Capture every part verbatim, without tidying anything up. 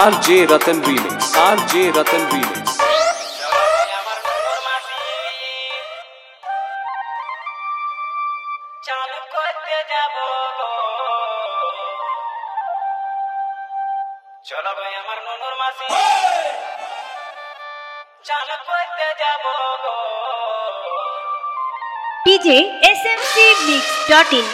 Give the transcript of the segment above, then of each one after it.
R J Ratan Remix. R J Ratan Remix. चलो भाई আমার ননুর মাসি চাল করতে যাব গো DJ SMC mix dot in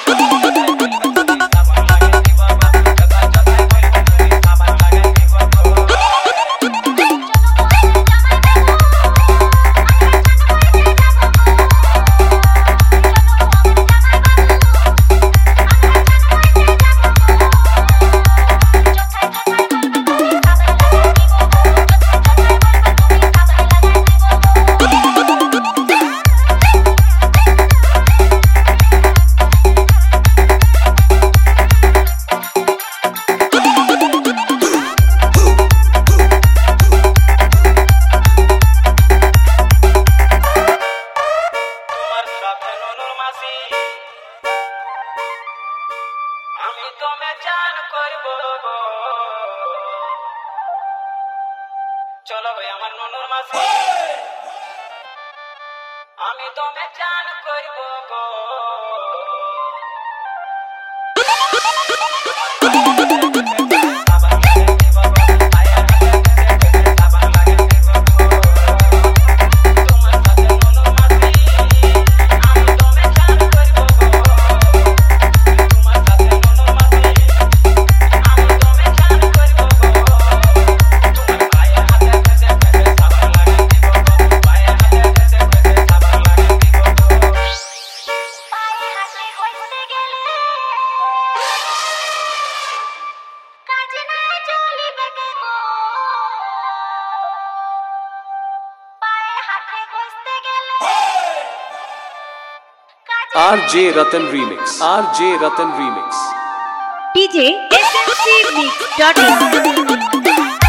আমি তোমে জান করব গো চলো ভাই আমার ননুর মাসি আমি তোমে জান করব গো R J Ratan Remix. R J Ratan Remix. DJ SMC mix dot in